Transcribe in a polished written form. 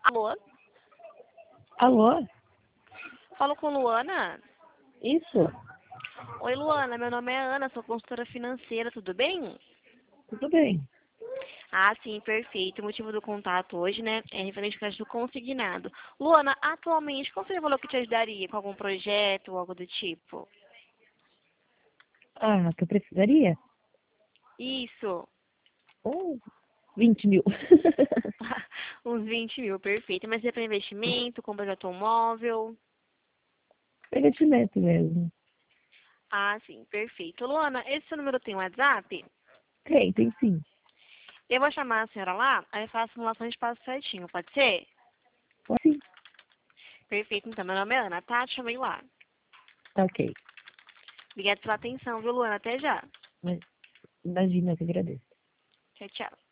Alô? Alô? Falo com Luana? Isso? Oi, Luana. Meu nome é Ana, sou consultora financeira, tudo bem? Tudo bem. Ah, sim, perfeito. O motivo do contato hoje, né, é referente ao crédito consignado. Luana, atualmente, qual seria o valor que te ajudaria com algum projeto ou algo do tipo? Ah, que eu precisaria? Isso. Uns 20 mil. Uns 20 mil, perfeito. Mas é para investimento, compra de automóvel? Investimento mesmo. Ah, sim, perfeito. Luana, esse seu número tem WhatsApp? Tem sim. Eu vou chamar a senhora lá, aí eu faço a simulação de passo certinho, pode ser? Pode sim. Perfeito, então. Meu nome é Ana, tá? Te chamei lá. Tá ok. Obrigada pela atenção, viu, Luana? Até já. Mas imagina, eu que agradeço. Tchau, tchau.